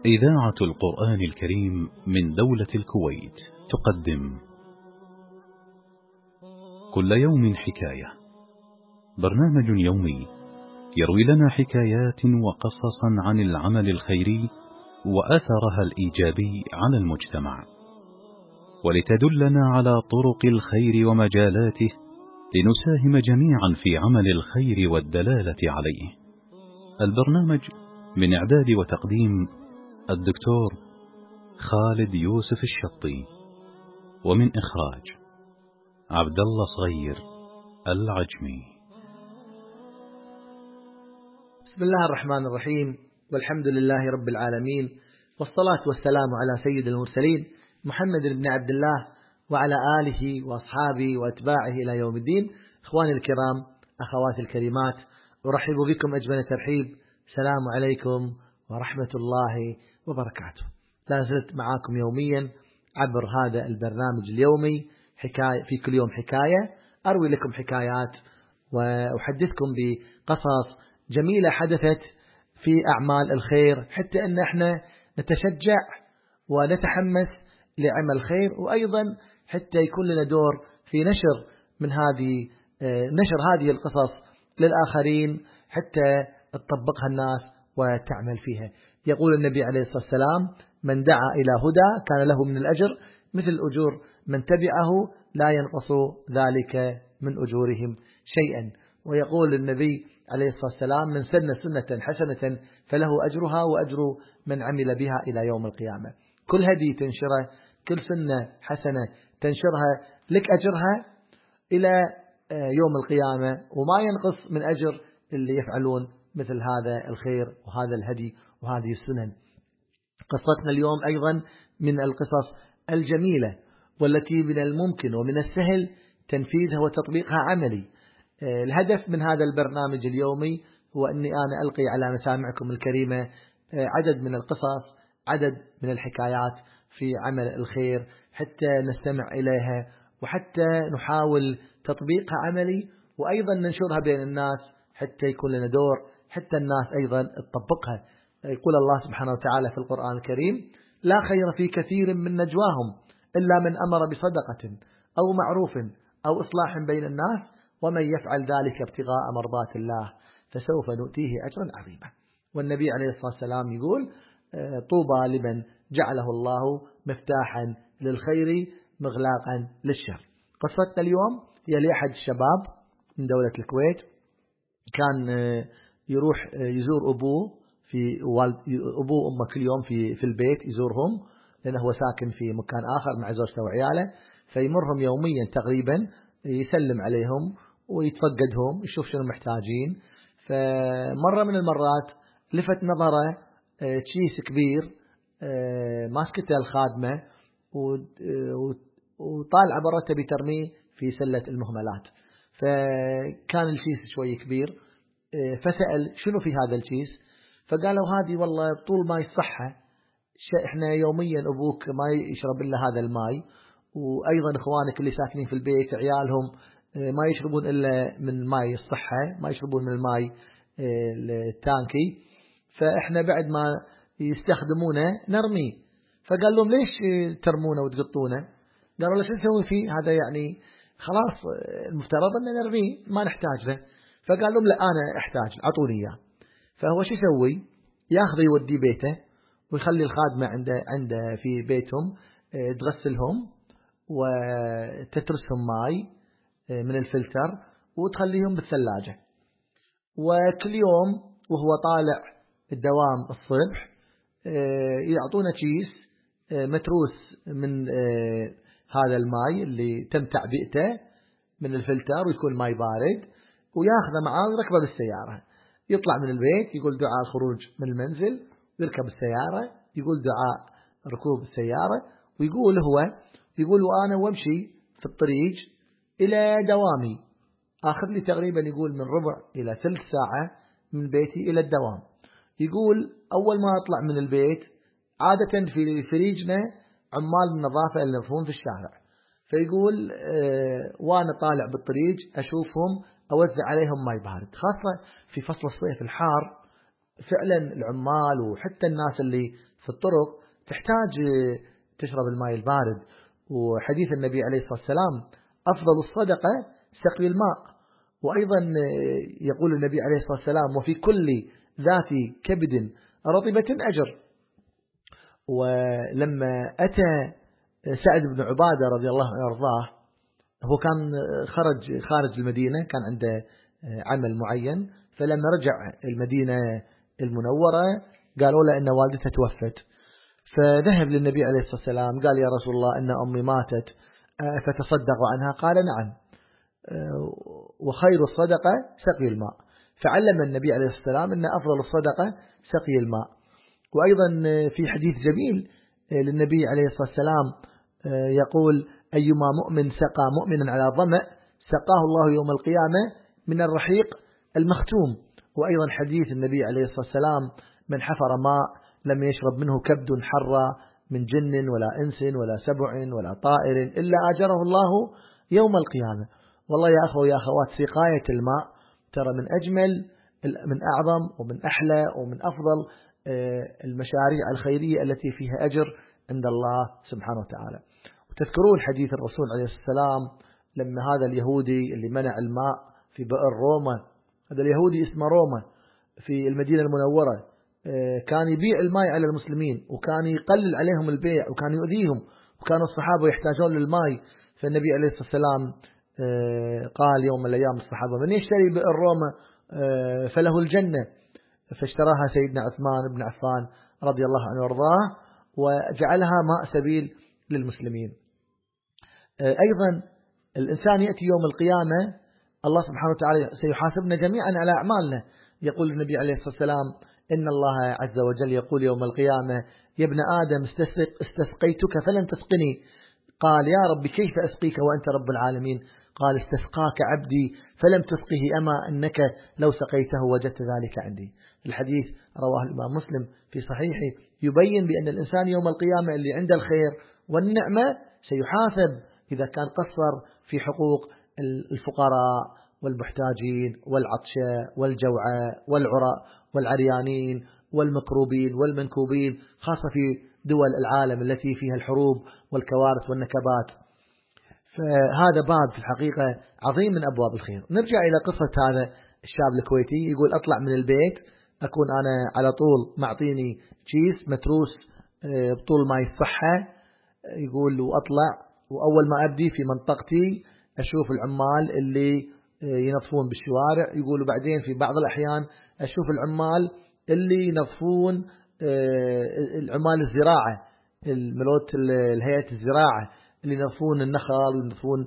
إذاعة القرآن الكريم من دولة الكويت تقدم كل يوم حكاية، برنامج يومي يروي لنا حكايات وقصصا عن العمل الخيري وأثرها الإيجابي على المجتمع، ولتدلنا على طرق الخير ومجالاته لنساهم جميعا في عمل الخير والدلالة عليه. البرنامج من إعداد وتقديم الدكتور خالد يوسف الشطي، ومن إخراج عبد الله صغير العجمي. بسم الله الرحمن الرحيم، والحمد لله رب العالمين، والصلاة والسلام على سيد المرسلين محمد بن عبد الله وعلى آله وأصحابه وأتباعه إلى يوم الدين. إخواني الكرام، أخواتي الكريمات، أرحب بكم أجمل ترحيب. السلام عليكم ورحمة الله وبركاته. لا زلت معاكم يوميا عبر هذا البرنامج اليومي حكاية، في كل يوم حكاية أروي لكم حكايات وأحدثكم بقصص جميلة حدثت في أعمال الخير، حتى أن احنا نتشجع ونتحمس لعمل الخير، وأيضا حتى يكون لنا دور في نشر هذه القصص للآخرين حتى تطبقها الناس وتعمل فيها. يقول النبي عليه الصلاة والسلام: من دعا إلى هدى كان له من الأجر مثل أجور من تبعه لا ينقص ذلك من أجورهم شيئا. ويقول النبي عليه الصلاة والسلام: من سن سنة حسنة فله أجرها وأجر من عمل بها إلى يوم القيامة. كل هدي تنشره، كل سنة حسنة تنشرها لك أجرها إلى يوم القيامة، وما ينقص من أجر اللي يفعلون مثل هذا الخير وهذا الهدي وهذه السنن. قصتنا اليوم أيضا من القصص الجميلة والتي من الممكن ومن السهل تنفيذها وتطبيقها عملي. الهدف من هذا البرنامج اليومي هو أني أنا ألقي على مسامعكم الكريمة عدد من القصص، عدد من الحكايات في عمل الخير، حتى نستمع إليها وحتى نحاول تطبيقها عملي، وأيضا ننشرها بين الناس حتى يكون لنا دور، حتى الناس أيضا تطبقها. يقول الله سبحانه وتعالى في القرآن الكريم: لا خير في كثير من نجواهم إلا من أمر بصدقة أو معروف أو إصلاح بين الناس ومن يفعل ذلك ابتغاء مرضات الله فسوف نؤتيه أجرا عظيما. والنبي عليه الصلاة والسلام يقول: طوبى لمن جعله الله مفتاحا للخير مغلاقا للشر. قصتنا اليوم هي لأحد الشباب من دولة الكويت، كان يروح يزور أبوه أبوه وأمه كل يوم في البيت يزورهم، لأنه هو ساكن في مكان آخر مع زوجته وعياله، فيمرهم يوميا تقريبا يسلم عليهم ويتفقدهم يشوف شنو محتاجين. فمرة من المرات لفت نظره كيس كبير ماسكته الخادمة وطالع برا تبي ترميه في سلة المهملات. فكان الكيس شوي كبير، فسأل: شنو في هذا الكيس؟ فقالوا: هذه والله طول ما يصحى، احنا يوميا أبوك ما يشرب إلا هذا الماء، وأيضا إخوانك اللي ساكنين في البيت عيالهم ما يشربون إلا من ماء الصحة، ما يشربون من الماء التانكي، فإحنا بعد ما يستخدمونه نرميه. فقال لهم: ليش ترمونه وتقطونه؟ قالوا له: شو نسوي فيه هذا؟ يعني خلاص المفترض أن نرميه، ما نحتاج له. فقال لهم: لا، أنا أحتاج، أعطوني إياه. فهو شو يسوي؟ ياخذ يودي بيته ويخلي الخادمة عنده في بيتهم تغسلهم وتترسهم ماء من الفلتر وتخليهم بالثلاجة. وكل يوم وهو طالع الدوام الصبح يعطونا كيس متروس من هذا الماء اللي تم تعبئته من الفلتر، ويكون ماء بارد، وياخذه معاه ويركبه بالسيارة. يطلع من البيت يقول دعاء الخروج من المنزل، ويركب السيارة يقول دعاء ركوب السيارة، ويقول وأنا وامشي في الطريق إلى دوامي آخذ لي تقريبا يقول من ربع إلى ثلث ساعة من بيتي إلى الدوام. يقول أول ما أطلع من البيت عادة في فريجنا عمال النظافة اللي ينظفون في الشارع، فيقول وأنا طالع بالطريق أشوفهم أوزع عليهم ماء بارد، خاصة في فصل الصيف الحار فعلا العمال وحتى الناس اللي في الطرق تحتاج تشرب الماء البارد. وحديث النبي عليه الصلاة والسلام أفضل الصدقة سقي الماء. وأيضا يقول النبي عليه الصلاة والسلام وفي كل ذات كبد رطبة أجر. ولما أتى سعد بن عبادة رضي الله عنه وارضاه، هو كان خارج المدينة، كان عنده عمل معين، فلما رجع المدينة المنورة قالوا له أن والدته توفت، فذهب للنبي عليه الصلاة والسلام قال يا رسول الله أن أمي ماتت فتصدق عنها. قال نعم، وخير الصدقة سقي الماء. فعلم النبي عليه الصلاة والسلام أن أفضل الصدقة سقي الماء. وأيضا في حديث جميل للنبي عليه الصلاة والسلام يقول أيما مؤمن سقى مؤمنا على ظمأ سقاه الله يوم القيامة من الرحيق المختوم. وأيضا حديث النبي عليه الصلاة والسلام من حفر ماء لم يشرب منه كبد حر من جن ولا إنس ولا سبع ولا طائر إلا أجره الله يوم القيامة. والله يا أخوة يا أخوات، سقاية الماء ترى من أجمل، من أعظم ومن أحلى ومن أفضل المشاريع الخيرية التي فيها أجر عند الله سبحانه وتعالى. وتذكرون حديث الرسول عليه السلام لما هذا اليهودي اللي منع الماء في بئر روما، هذا اليهودي اسمه روما في المدينة المنورة، كان يبيع الماء على المسلمين وكان يقلل عليهم البيع وكان يؤذيهم، وكانوا الصحابة يحتاجون للماء. فالنبي عليه الصلاة والسلام قال يوم من الأيام الصحابة من يشتري بئر روما فله الجنة، فاشتراها سيدنا عثمان بن عفان رضي الله عنه وارضاه وجعلها ماء سبيل للمسلمين. أيضا الإنسان يأتي يوم القيامة الله سبحانه وتعالى سيحاسبنا جميعا على أعمالنا. يقول النبي عليه الصلاة والسلام إن الله عز وجل يقول يوم القيامة يا ابن آدم استسقيتك فلن تسقني. قال يا رب كيف أسقيك وأنت رب العالمين؟ قال استسقاك عبدي فلم تسقه أما أنك لو سقيته وجدت ذلك عندي. الحديث رواه الإمام مسلم في صحيحه يبين بأن الإنسان يوم القيامة اللي عنده الخير والنعمة سيحاسب إذا كان قصر في حقوق الفقراء والمحتاجين والعطشاء والجوعاء والعراء والعريانين والمكروبين والمنكوبين، خاصة في دول العالم التي فيها الحروب والكوارث والنكبات. فهذا باب في الحقيقة عظيم من أبواب الخير. نرجع إلى قصة هذا الشاب الكويتي، يقول أطلع من البيت أكون أنا على طول معطيني كيس متروس بطول ماي الصحة، يقول وأطلع وأول ما أبدي في منطقتي أشوف العمال اللي ينظفون بالشوارع، يقول بعدين في بعض الأحيان أشوف العمال اللي ينظفون العمال الزراعة الملوت الهيئة الزراعة اللي ينظفون النخل وينظفون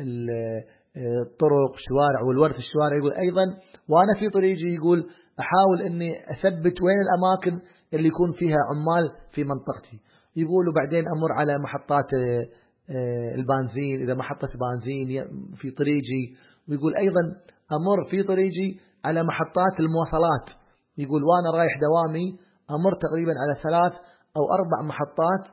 الطرق الشوارع والورد في الشوارع. يقول أيضا وأنا في طريقي يقول أحاول أني أثبت وين الأماكن اللي يكون فيها عمال في منطقتي. يقول وبعدين أمر على محطات البنزين، إذا محطة بنزين في طريقي. ويقول أيضا أمر في طريقي على محطات المواصلات، يقول وأنا رايح دوامي أمر تقريبا على 3 أو 4 محطات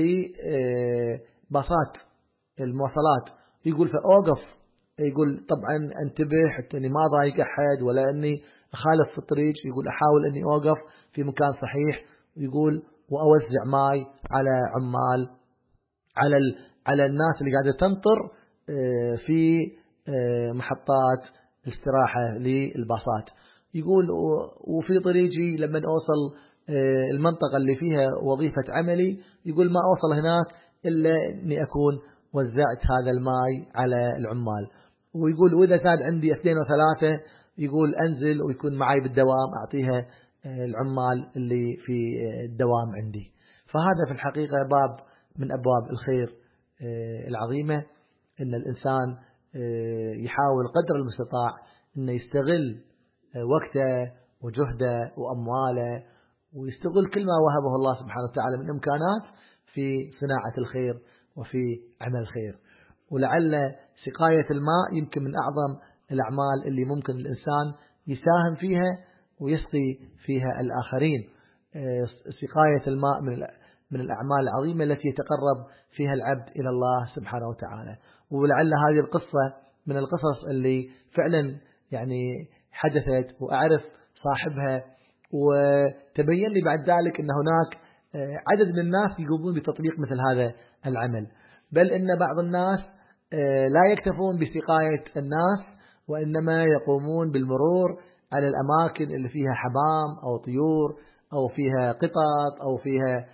لباصات المواصلات. يقول فأوقف، يقول طبعا انتبه حتى أني ما ضايق أحد ولا أني أخالف في الطريق، يقول أحاول أني أوقف في مكان صحيح. يقول وأوزع ماي على عمال على الناس اللي قاعدة تنطر في محطات الاستراحة للباصات. يقول وفي طريقي لما أوصل المنطقة اللي فيها وظيفة عملي يقول ما أوصل هناك إلا أني أكون وزعت هذا الماي على العمال. ويقول وإذا كان عندي 2 أو 3 يقول أنزل ويكون معي بالدوام أعطيها العمال اللي في الدوام عندي. فهذا في الحقيقة باب من أبواب الخير العظيمة، إن الإنسان يحاول قدر المستطاع إنه يستغل وقته وجهده وأمواله ويستغل كل ما وهبه الله سبحانه وتعالى من إمكانات في صناعة الخير وفي عمل الخير. ولعل سقاية الماء يمكن من أعظم الأعمال اللي ممكن الإنسان يساهم فيها ويسقي فيها الآخرين. سقاية الماء من الأعمال العظيمة التي يتقرب فيها العبد إلى الله سبحانه وتعالى. ولعل هذه القصة من القصص اللي فعلا يعني حدثت وأعرف صاحبها وتبين لي بعد ذلك أن هناك عدد من الناس يقومون بتطبيق مثل هذا العمل، بل أن بعض الناس لا يكتفون بسقاية الناس، وإنما يقومون بالمرور على الأماكن اللي فيها حمام أو طيور أو فيها قطط أو فيها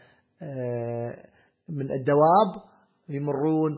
من الدواب، يمرون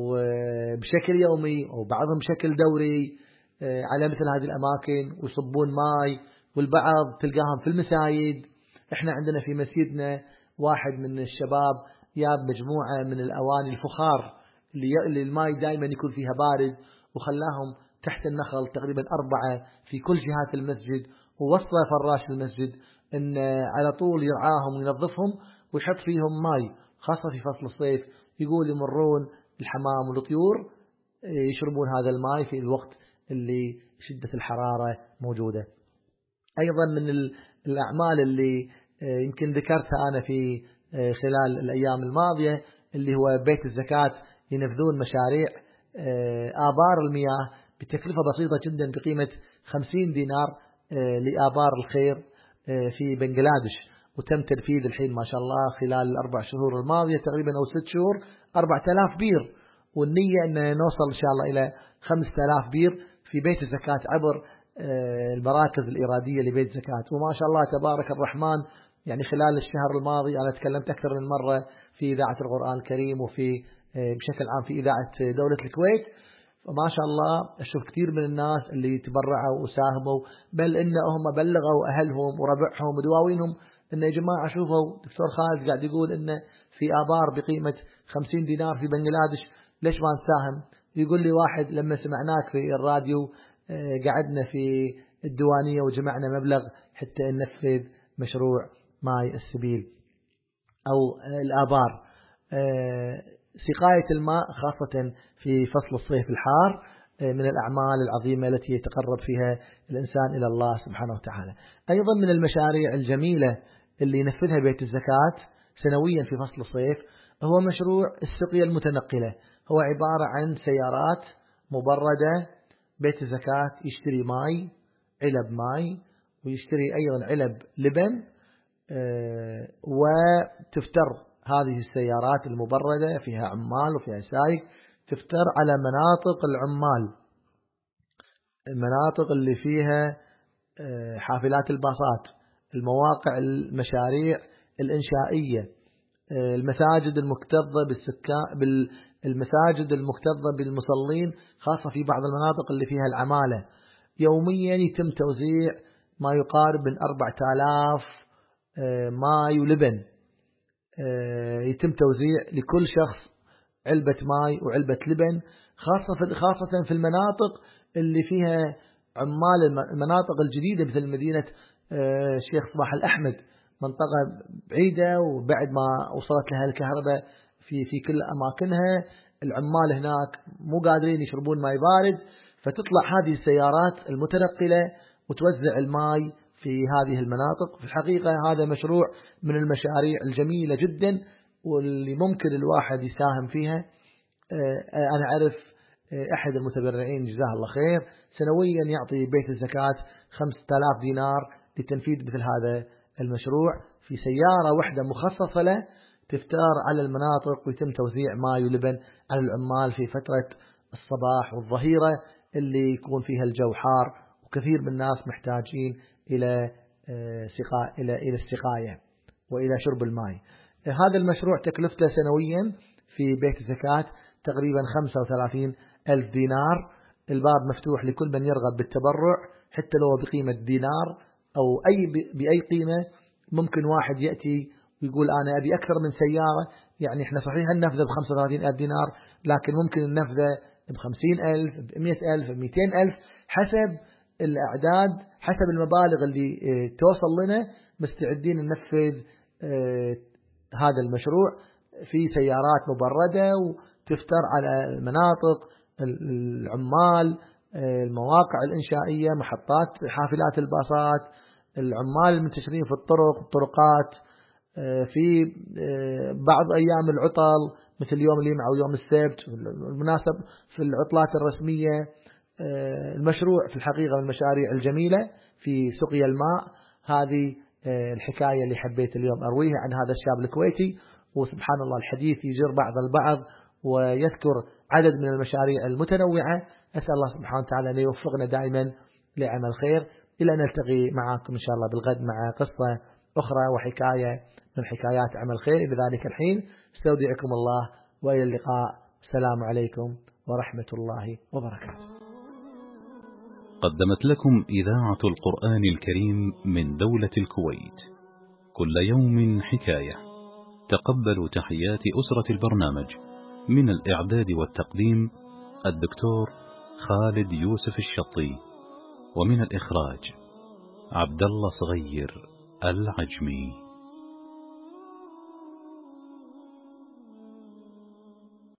بشكل يومي أو بعضهم بشكل دوري على مثل هذه الأماكن ويصبون ماء، والبعض تلقاهم في المساجد. احنا عندنا في مسجدنا واحد من الشباب جاب مجموعة من الأواني الفخار اللي الماء دائما يكون فيها بارد، وخلاهم تحت النخل تقريبا 4 في كل جهات المسجد، ووصى فراش المسجد ان على طول يرعاهم وينظفهم ويحط فيهم ماء، خاصة في فصل الصيف. يقول يمرون الحمام والطيور يشربون هذا الماء في الوقت اللي شدة الحرارة موجودة. أيضا من الأعمال اللي يمكن ذكرتها أنا في خلال الأيام الماضية اللي هو بيت الزكاة، ينفذون مشاريع آبار المياه بتكلفة بسيطة جدا بقيمة 50 دينار لآبار الخير في بنغلاديش، وتم تنفيذ الحين ما شاء الله خلال ال4 شهور الماضية تقريبا أو 6 شهور 4000 بير، والنية أن نوصل إن شاء الله إلى 5000 بير في بيت الزكاة عبر المراكز الإرادية لبيت الزكاة. وما شاء الله تبارك الرحمن، يعني خلال الشهر الماضي أنا تكلمت أكثر من مرة في إذاعة القرآن الكريم وفي بشكل عام في إذاعة دولة الكويت، فما شاء الله أشوف كثير من الناس اللي تبرعوا وساهموا، بل إنهم بلغوا أهلهم وربعهم ودواوينهم إن يا جماعة شوفوا دكتور خالد قاعد يقول إن في آبار بقيمة 50 دينار في بنغلاديش، ليش ما نساهم؟ يقول لي واحد لما سمعناك في الراديو قعدنا في الديوانية وجمعنا مبلغ حتى ننفذ مشروع ماء السبيل أو الآبار. سقاية الماء خاصة في فصل الصيف الحار من الأعمال العظيمة التي يتقرب فيها الإنسان إلى الله سبحانه وتعالى. أيضا من المشاريع الجميلة اللي ينفذها بيت الزكاة سنويا في فصل الصيف هو مشروع السقيا المتنقلة. هو عبارة عن سيارات مبردة، بيت الزكاة يشتري ماء، علب ماء، ويشتري أيضا علب لبن، وتفتر هذه السيارات المبردة فيها عمال وفيها سائق، تفتر على مناطق العمال، المناطق اللي فيها حافلات الباصات، المواقع المشاريع الإنشائية، المساجد المكتظة المساجد المكتظة بالمصلين، خاصة في بعض المناطق اللي فيها العمالة. يوميا يتم توزيع ما يقارب من 4000 ماء ولبن، يتم توزيع لكل شخص علبة ماء وعلبة لبن، خاصة في المناطق اللي فيها عمال، المناطق الجديدة مثل مدينة الشيخ صباح الأحمد، منطقة بعيدة وبعد ما وصلت لها الكهرباء في كل أماكنها، العمال هناك مو قادرين يشربون ماء بارد، فتطلع هذه السيارات المتنقلة وتوزع الماء في هذه المناطق. في الحقيقة هذا مشروع من المشاريع الجميلة جدا واللي ممكن الواحد يساهم فيها. أنا أعرف أحد المتبرعين جزاه الله خير سنويا يعطي بيت الزكاة 5000 دينار لتنفيذ مثل هذا المشروع في سيارة واحدة مخصصة له، تفتار على المناطق ويتم توزيع ماء ولبن على العمال في فترة الصباح والظهيرة اللي يكون فيها الجو حار وكثير من الناس محتاجين إلى السقاية وإلى شرب الماء. هذا المشروع تكلفته سنويا في بيت الزكاة تقريبا 35,000 دينار. الباب مفتوح لكل من يرغب بالتبرع حتى لو بقيمة دينار أو بأي قيمة. ممكن واحد يأتي ويقول أنا أبي أكثر من سيارة، يعني إحنا صحيح النفذة ب35,000 دينار، لكن ممكن النفذة ب50,000 ب100,000 ب200,000 حسب الأعداد، حسب المبالغ اللي توصل لنا. مستعدين ننفذ هذا المشروع في سيارات مبردة وتفتر على المناطق، العمال، المواقع الإنشائية، محطات حافلات الباصات، العمال المنتشرين في الطرقات، في بعض أيام العطل مثل يوم الجمعة ويوم السبت بالمناسب في العطلات الرسمية. المشروع في الحقيقة من المشاريع الجميلة في سقيا الماء. هذه الحكاية اللي حبيت اليوم أرويها عن هذا الشاب الكويتي. وسبحان الله الحديث يجر بعض البعض ويذكر عدد من المشاريع المتنوعة. أسأل الله سبحانه وتعالى أن يوفقنا دائما لعمل خير. إلى أن نلتقي معكم إن شاء الله بالغد مع قصة أخرى وحكاية من حكايات عمل خير. إلى ذلك الحين استودعكم الله وإلى اللقاء. السلام عليكم ورحمة الله وبركاته. قدمت لكم إذاعة القرآن الكريم من دولة الكويت كل يوم حكاية. تقبلوا تحيات أسرة البرنامج من الإعداد والتقديم الدكتور خالد يوسف الشطي، ومن الإخراج عبد الله صغير العجمي.